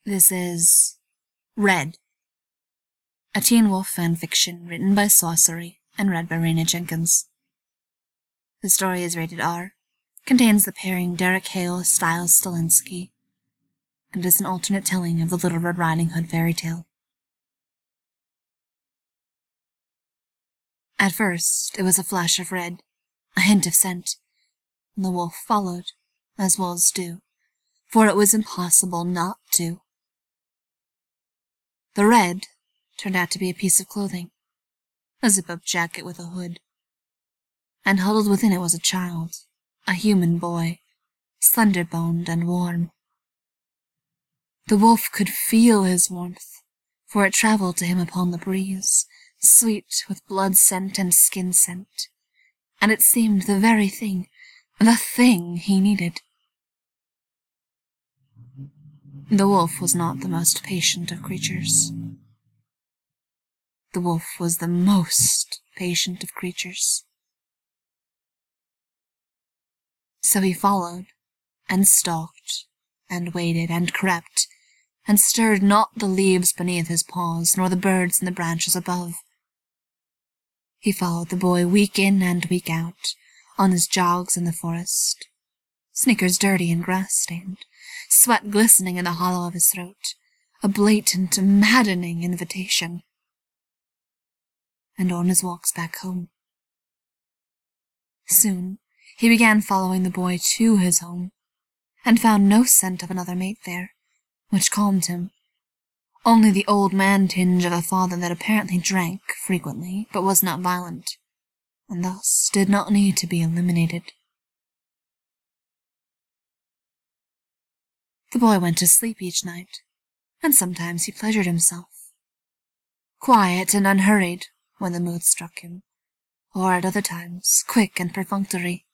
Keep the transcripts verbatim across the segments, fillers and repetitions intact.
This is Red, a teen wolf fanfiction written by Sorcery and read by Raina Jenkins. The story is rated R, contains the pairing Derek Hale Styles Stilinski, and is an alternate telling of the Little Red Riding Hood fairy tale. At first, it was a flash of red, a hint of scent, and the wolf followed, as wolves do, for it was impossible not to. The red turned out to be a piece of clothing, a zip-up jacket with a hood, and huddled within it was a child, a human boy, slender-boned and warm. The wolf could feel his warmth, for it traveled to him upon the breeze, sweet with blood scent and skin scent, and it seemed the very thing, the thing he needed. The wolf was not the most patient of creatures. The wolf was the most patient of creatures. So he followed, and stalked, and waited, and crept, and stirred not the leaves beneath his paws, nor the birds in the branches above. He followed the boy week in and week out, on his jogs in the forest, sneakers dirty and grass-stained, sweat glistening in the hollow of his throat, a blatant, maddening invitation. And on his walks back home. Soon he began following the boy to his home, and found no scent of another mate there, which calmed him. Only the old man tinge of a father that apparently drank frequently, but was not violent, and thus did not need to be eliminated. The boy went to sleep each night, and sometimes he pleasured himself. Quiet and unhurried, when the mood struck him, or at other times quick and perfunctory.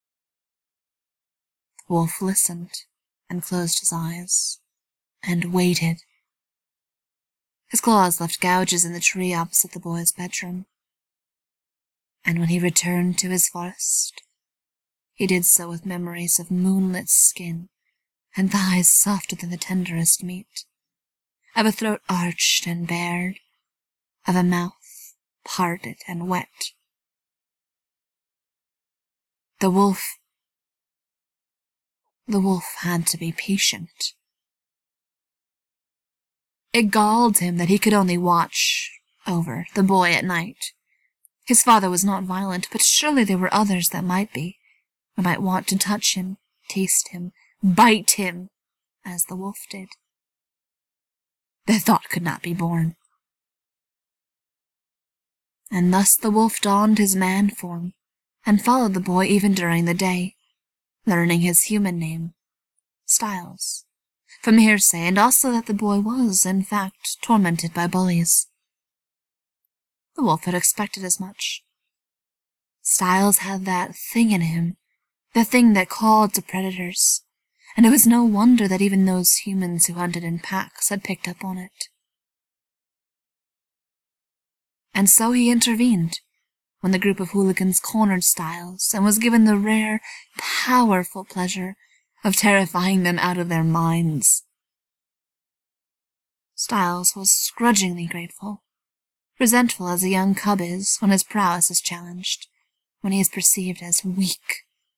The wolf listened, and closed his eyes, and waited. His claws left gouges in the tree opposite the boy's bedroom, and when he returned to his forest, he did so with memories of moonlit skin, and thighs softer than the tenderest meat, of a throat arched and bared, of a mouth parted and wet. The wolf, the wolf had to be patient. It galled him that he could only watch over the boy at night. His father was not violent, but surely there were others that might be, who might want to touch him, taste him, bite him, as the wolf did. The thought could not be borne. And thus the wolf donned his man form, and followed the boy even during the day, learning his human name, Styles, from hearsay, and also that the boy was, in fact, tormented by bullies. The wolf had expected as much. Styles had that thing in him, the thing that called to predators, and it was no wonder that even those humans who hunted in packs had picked up on it. And so he intervened, when the group of hooligans cornered Styles, and was given the rare, powerful pleasure of terrifying them out of their minds. Styles was grudgingly grateful, resentful as a young cub is when his prowess is challenged, when he is perceived as weak.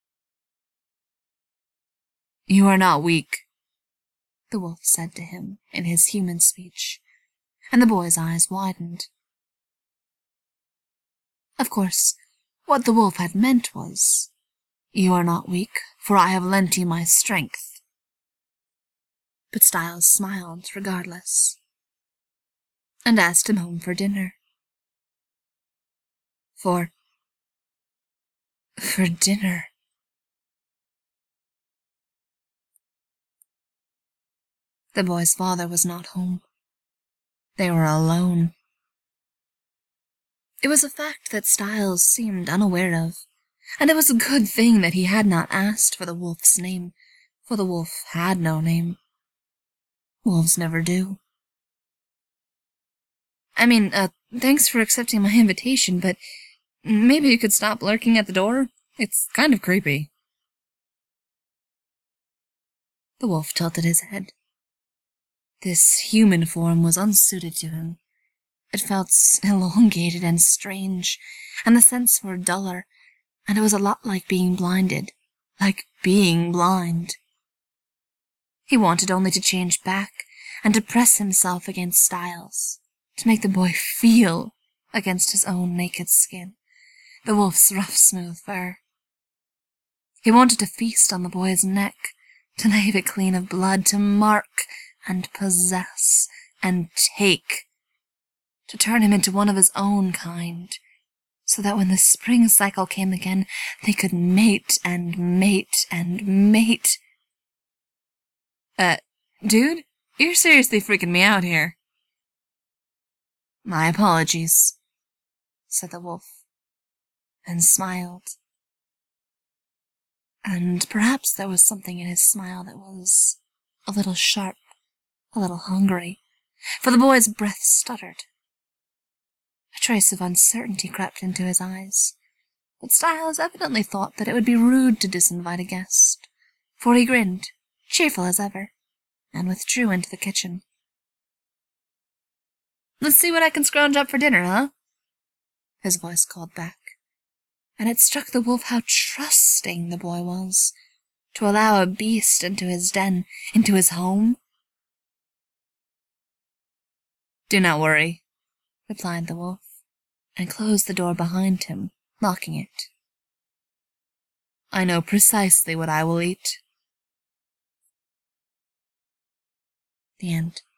"You are not weak," the wolf said to him in his human speech, and the boy's eyes widened. Of course, what the wolf had meant was, "You are not weak, for I have lent you my strength." But Styles smiled regardless, and asked him home for dinner. For... for dinner. The boy's father was not home. They were alone. It was a fact that Styles seemed unaware of, and it was a good thing that he had not asked for the wolf's name, for the wolf had no name. Wolves never do. I mean, uh, thanks for accepting my invitation, but maybe you could stop lurking at the door? It's kind of creepy. The wolf tilted his head. This human form was unsuited to him. It felt elongated and strange, and the scents were duller, and it was a lot like being blinded, like being blind. He wanted only to change back and to press himself against Styles, to make the boy feel against his own naked skin, the wolf's rough, smooth fur. He wanted to feast on the boy's neck, to lave it clean of blood, to mark and possess and take, to turn him into one of his own kind, so that when the spring cycle came again, they could mate and mate and mate. Uh, dude, you're seriously freaking me out here. My apologies, said the wolf, and smiled. And perhaps there was something in his smile that was a little sharp, a little hungry, for the boy's breath stuttered. A trace of uncertainty crept into his eyes, but Styles evidently thought that it would be rude to disinvite a guest, for he grinned, cheerful as ever, and withdrew into the kitchen. "Let's see what I can scrounge up for dinner, huh?" his voice called back, and it struck the wolf how trusting the boy was, to allow a beast into his den, into his home. "Do not worry," replied the wolf, and closed the door behind him, locking it. "I know precisely what I will eat." The end.